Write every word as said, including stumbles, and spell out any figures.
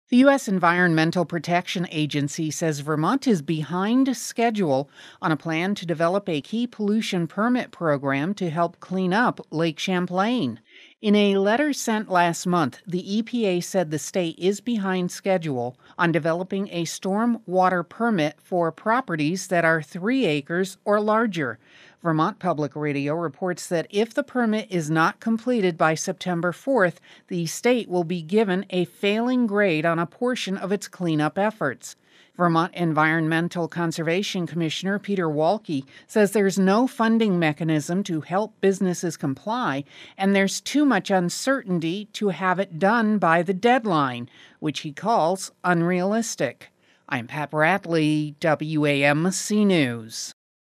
The U S Environmental Protection Agency says Vermont is behind schedule on a plan to develop a key pollution permit program to help clean up Lake Champlain. In a letter sent last month, the E P A said the state is behind schedule on developing a storm water permit for properties that are three acres or larger. Vermont Public Radio reports that if the permit is not completed by September fourth, the state will be given a failing grade on a portion of its cleanup efforts. Vermont Environmental Conservation Commissioner Peter Walke says there's no funding mechanism to help businesses comply, and there's too much uncertainty to have it done by the deadline, which he calls unrealistic. I'm Pat Bradley, W A M C News.